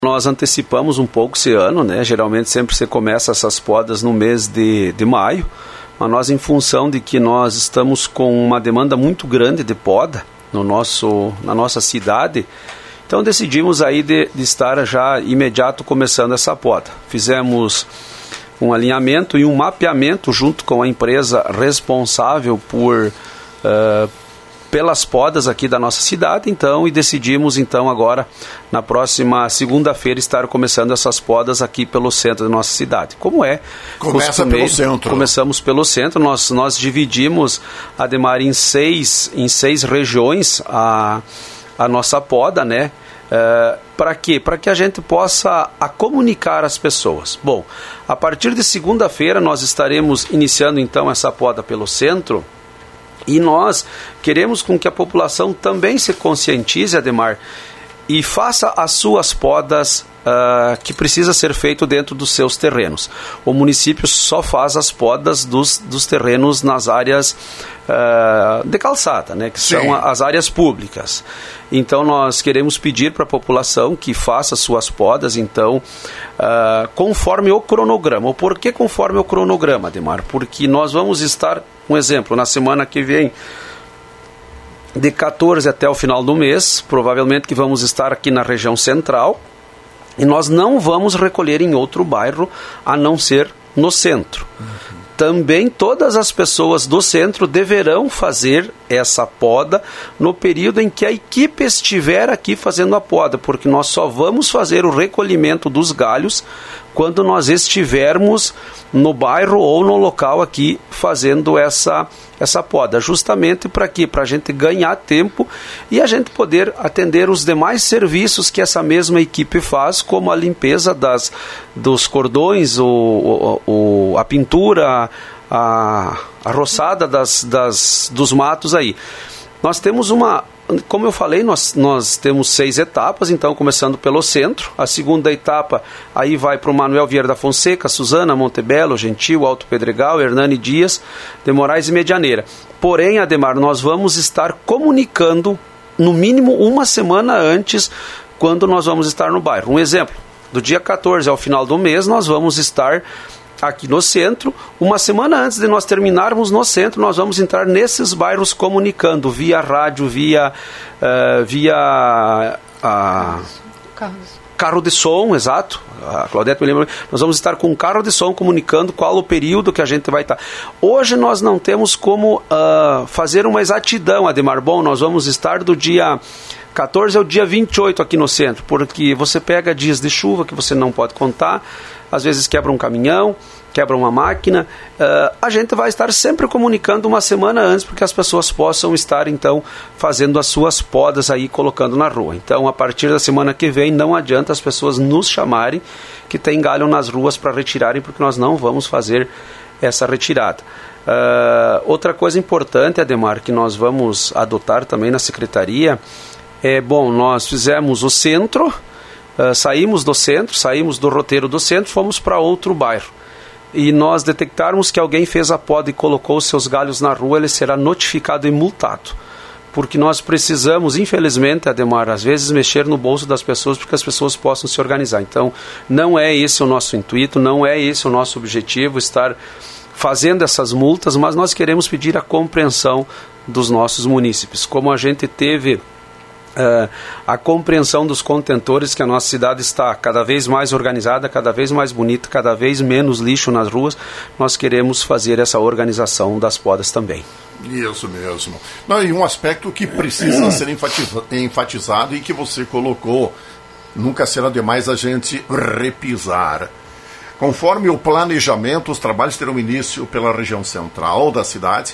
Nós antecipamos um pouco esse ano, né? Geralmente sempre você começa essas podas no mês de maio, mas nós, em função de que nós estamos com uma demanda muito grande de poda na nossa cidade, então decidimos aí de estar já imediato começando essa poda. Fizemos um alinhamento e um mapeamento junto com a empresa responsável pelas podas aqui da nossa cidade, então, e decidimos então agora, na próxima segunda-feira, estar começando essas podas aqui pelo centro da nossa cidade. Como é? Começa pelo centro. Começamos pelo centro, nós dividimos, Ademar, em seis regiões a nossa poda, né? Para quê? Para que a gente possa comunicar as pessoas. Bom, a partir de segunda-feira nós estaremos iniciando então essa poda pelo centro, e nós queremos com que a população também se conscientize, Ademar, e faça as suas podas que precisa ser feito dentro dos seus terrenos. O município só faz as podas dos terrenos nas áreas de calçada, né, que são as áreas públicas. Então nós queremos pedir para a população que faça suas podas, então, conforme o cronograma. Por que conforme o cronograma, Ademar? Porque nós vamos estar, um exemplo, na semana que vem, de 14 até o final do mês, provavelmente que vamos estar aqui na região central, e nós não vamos recolher em outro bairro, a não ser no centro. Também todas as pessoas do centro deverão fazer essa poda no período em que a equipe estiver aqui fazendo a poda, porque nós só vamos fazer o recolhimento dos galhos quando nós estivermos no bairro ou no local aqui fazendo essa poda, justamente para quê? Para a gente ganhar tempo e a gente poder atender os demais serviços que essa mesma equipe faz, como a limpeza dos cordões, a pintura, a roçada dos matos aí. Nós temos como eu falei, nós temos 6 etapas, então começando pelo centro. A segunda etapa aí vai para o Manuel Vieira da Fonseca, Suzana, Montebello, Gentil, Alto Pedregal, Hernani Dias, de Moraes e Medianeira. Porém, Ademar, nós vamos estar comunicando no mínimo uma semana antes quando nós vamos estar no bairro. Um exemplo, do dia 14 ao final do mês nós vamos estar aqui no centro. Uma semana antes de nós terminarmos no centro, nós vamos entrar nesses bairros comunicando via rádio, via carro de som, exato. A Claudete me lembra, nós vamos estar com um carro de som comunicando qual o período que a gente vai estar. Hoje nós não temos como fazer uma exatidão, Ademar. Bom, nós vamos estar do dia 14 ao dia 28 aqui no centro, porque você pega dias de chuva que você não pode contar, às vezes quebra um caminhão, quebra uma máquina. A gente vai estar sempre comunicando uma semana antes, porque as pessoas possam estar, então, fazendo as suas podas aí, colocando na rua. Então, a partir da semana que vem, não adianta as pessoas nos chamarem que tem galho nas ruas para retirarem, porque nós não vamos fazer essa retirada. Outra coisa importante, Ademar, que nós vamos adotar também na secretaria, nós fizemos o centro, saímos do centro, saímos do roteiro do centro, fomos para outro bairro. E nós detectarmos que alguém fez a poda e colocou os seus galhos na rua, ele será notificado e multado. Porque nós precisamos, infelizmente, Ademar, às vezes mexer no bolso das pessoas para que as pessoas possam se organizar. Então, não é esse o nosso intuito, não é esse o nosso objetivo, estar fazendo essas multas, mas nós queremos pedir a compreensão dos nossos munícipes. Como a gente teve a compreensão dos contentores, que a nossa cidade está cada vez mais organizada, cada vez mais bonita, cada vez menos lixo nas ruas, nós queremos fazer essa organização das podas também. Isso mesmo. Não, e um aspecto que precisa ser enfatizado e que você colocou, nunca será demais a gente repisar. Conforme o planejamento, os trabalhos terão início pela região central da cidade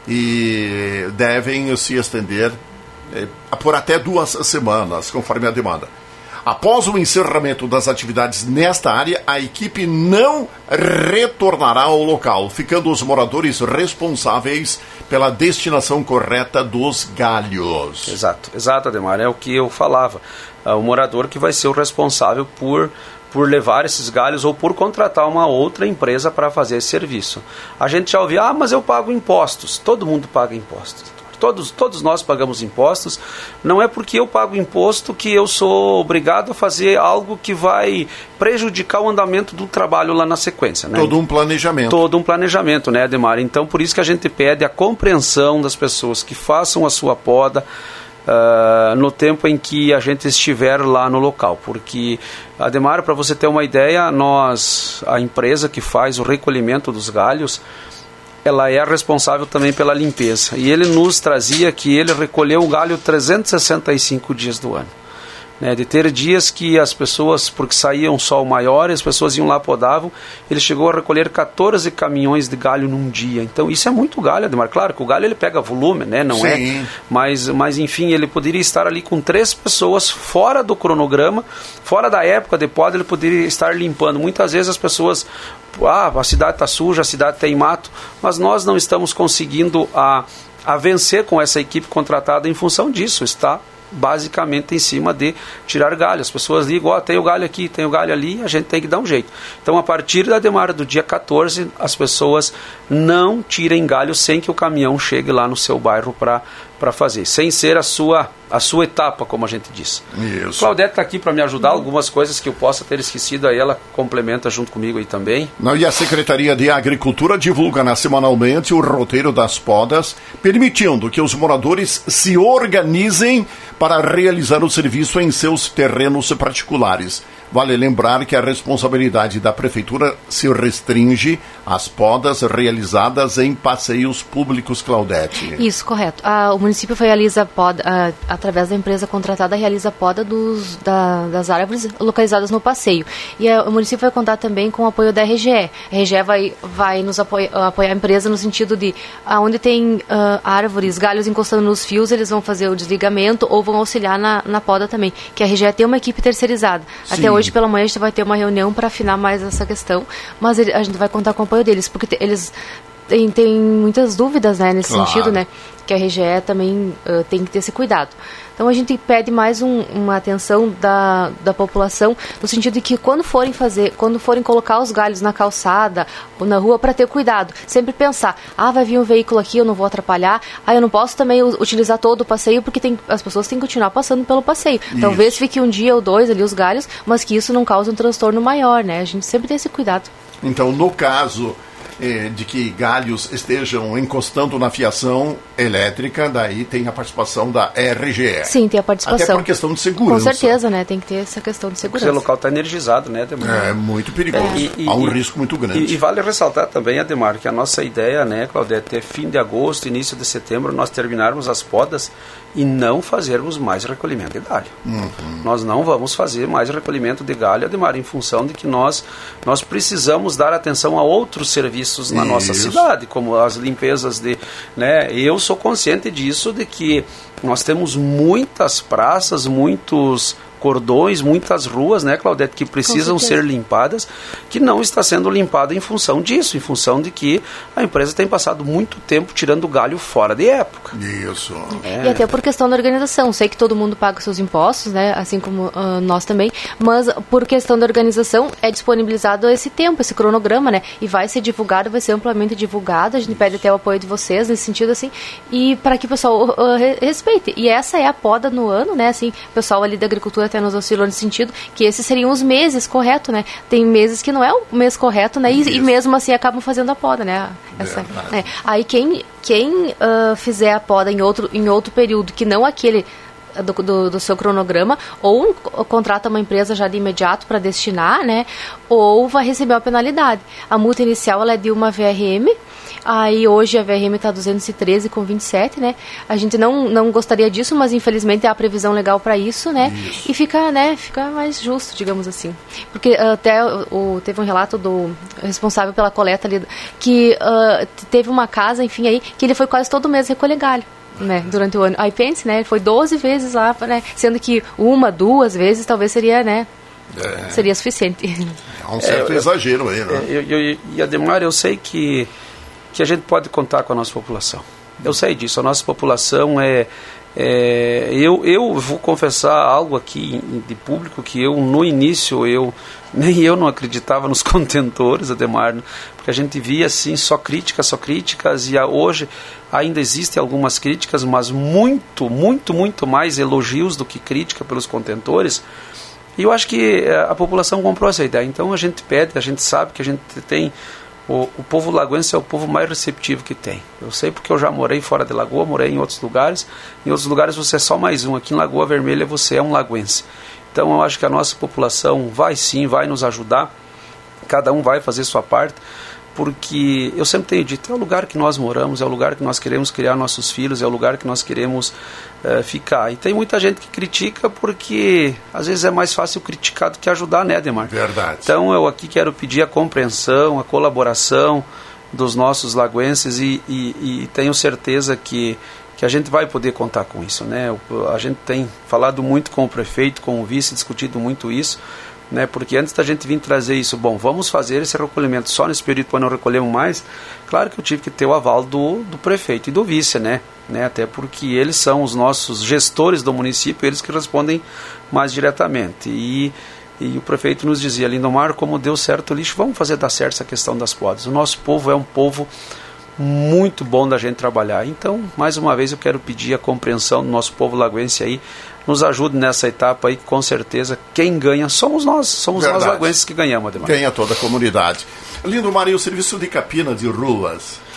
e devem se estender por até 2 semanas, conforme a demanda. Após o encerramento das atividades nesta área, a equipe não retornará ao local, ficando os moradores responsáveis pela destinação correta dos galhos. Exato, Ademar, é o que eu falava. O morador que vai ser o responsável por levar esses galhos ou por contratar uma outra empresa para fazer esse serviço. A gente já ouviu, mas eu pago impostos. Todo mundo paga impostos. todos nós pagamos impostos. Não é porque eu pago imposto que eu sou obrigado a fazer algo que vai prejudicar o andamento do trabalho lá na sequência, né? Todo um planejamento. Todo um planejamento, né, Ademar? Então, por isso que a gente pede a compreensão das pessoas que façam a sua poda no tempo em que a gente estiver lá no local, porque, Ademar, para você ter uma ideia, a empresa que faz o recolhimento dos galhos, ela é responsável também pela limpeza, e ele nos trazia que ele recolheu o galho 365 dias do ano. De ter dias que as pessoas, porque saía um sol maior, as pessoas iam lá, podavam, ele chegou a recolher 14 caminhões de galho num dia. Então isso é muito galho, Ademar. Claro que o galho ele pega volume, né? Não Sim. é? Mas enfim, ele poderia estar ali com 3 pessoas fora do cronograma, fora da época de poda, ele poderia estar limpando. Muitas vezes as pessoas, a cidade está suja, a cidade tem mato, mas nós não estamos conseguindo a vencer com essa equipe contratada em função disso, está basicamente em cima de tirar galho. As pessoas ligam, tem o galho aqui, tem o galho ali, a gente tem que dar um jeito. Então, a partir da demora do dia 14, as pessoas não tirem galho sem que o caminhão chegue lá no seu bairro para fazer, sem ser a sua etapa, como a gente diz. Isso. Claudete está aqui para me ajudar, algumas coisas que eu possa ter esquecido, aí ela complementa junto comigo aí também. E a Secretaria de Agricultura divulga semanalmente o roteiro das podas, permitindo que os moradores se organizem para realizar o serviço em seus terrenos particulares. Vale lembrar que a responsabilidade da Prefeitura se restringe às podas realizadas em passeios públicos, Claudete. Isso, correto. O município realiza a poda, através da empresa contratada, realiza a poda das árvores localizadas no passeio. E o município vai contar também com o apoio da RGE. A RGE vai nos apoiar a empresa no sentido de, onde tem árvores, galhos encostando nos fios, eles vão fazer o desligamento ou vão auxiliar na poda também. Que a RGE tem uma equipe terceirizada. Sim. Até hoje pela manhã a gente vai ter uma reunião para afinar mais essa questão, mas a gente vai contar com o apoio deles, porque eles têm muitas dúvidas, né, nesse sentido, né, que a RGE também tem que ter esse cuidado. Então a gente pede mais uma atenção da população, no sentido de que quando forem colocar os galhos na calçada ou na rua, para ter cuidado, sempre pensar, vai vir um veículo aqui, eu não vou atrapalhar, eu não posso também utilizar todo o passeio, porque as pessoas têm que continuar passando pelo passeio. Isso. Talvez fique um dia ou dois ali os galhos, mas que isso não cause um transtorno maior, né? A gente sempre tem esse cuidado. Então, no caso de que galhos estejam encostando na fiação elétrica, daí tem a participação da RGE. Sim, tem a participação. Até por questão de segurança. Com certeza, né? Tem que ter essa questão de segurança. Porque o local está energizado, né, Ademar? É muito perigoso. Há um risco muito grande. E vale ressaltar também, Ademar, que a nossa ideia, né, Claudete, é fim de agosto, início de setembro, nós terminarmos as podas e não fazermos mais recolhimento de galho. Nós não vamos fazer mais recolhimento de galho, Ademar, em função de que nós precisamos dar atenção a outros serviços na nossa cidade, como as limpezas de... né, eu sou consciente disso, de que nós temos muitas praças, muitos cordões, muitas ruas, né, Claudete, que precisam ser limpadas, que não está sendo limpada em função disso, em função de que a empresa tem passado muito tempo tirando galho fora de época. Isso. E até por questão da organização, sei que todo mundo paga seus impostos, né, assim como nós também, mas por questão da organização é disponibilizado esse tempo, esse cronograma, né, e vai ser divulgado, vai ser amplamente divulgado, a gente pede até o apoio de vocês nesse sentido, assim, e para que o pessoal respeite. E essa é a poda no ano, né, assim, o pessoal ali da agricultura até nos auxiliou nesse sentido, que esses seriam os meses, correto, né? Tem meses que não é o mês correto, né? E mesmo assim acabam fazendo a poda, né? Aí quem fizer a poda em outro período, que não aquele do seu cronograma, ou contrata uma empresa já de imediato para destinar, né? Ou vai receber uma penalidade. A multa inicial ela é de uma VRM. Aí hoje a VRM está 213,27, né? A gente não gostaria disso, mas infelizmente há a previsão legal para isso, né? Isso. E fica mais justo, digamos assim. Porque até teve um relato do responsável pela coleta ali, que teve uma casa, enfim, aí, que ele foi quase todo mês recolher galho, né, durante o ano. Aí pense, né? Foi 12 vezes lá, né? Sendo que 1, 2 vezes talvez seria, né? Seria suficiente. É um certo exagero aí, né? E Ademar, eu sei que a gente pode contar com a nossa população. Eu sei disso, a nossa população é Eu vou confessar algo aqui de público, que eu no início nem eu não acreditava nos contentores, Ademar, porque a gente via assim só críticas, e hoje ainda existem algumas críticas, mas muito mais elogios do que crítica pelos contentores. E eu acho que a população comprou essa ideia. Então a gente pede, a gente sabe que a gente tem... O povo lagoense é o povo mais receptivo que tem. Eu sei porque eu já morei fora de Lagoa, morei em outros lugares. Em outros lugares você é só mais um. Aqui em Lagoa Vermelha você é um lagoense. Então eu acho que a nossa população vai nos ajudar. Cada um vai fazer sua parte. Porque eu sempre tenho dito, é o lugar que nós moramos, é o lugar que nós queremos criar nossos filhos, é o lugar que nós queremos ficar. E tem muita gente que critica porque às vezes é mais fácil criticar do que ajudar, né, Ademar? Verdade. Então eu aqui quero pedir a compreensão, a colaboração dos nossos lagoenses e tenho certeza que a gente vai poder contar com isso, né? A gente tem falado muito com o prefeito, com o vice, discutido muito isso, né? Porque antes da gente vir trazer isso, vamos fazer esse recolhimento só nesse período para não recolhermos mais, claro que eu tive que ter o aval do prefeito e do vice, né? Até porque eles são os nossos gestores do município, eles que respondem mais diretamente. E o prefeito nos dizia, Lindomar, como deu certo o lixo, vamos fazer dar certo essa questão das podas. O nosso povo é um povo muito bom da gente trabalhar. Então, mais uma vez eu quero pedir a compreensão do nosso povo lagoense aí, nos ajude nessa etapa aí, com certeza quem ganha somos nós lagoenses que ganhamos, Ademar. Ganha toda a comunidade. Lindomar, e o serviço de capina de ruas?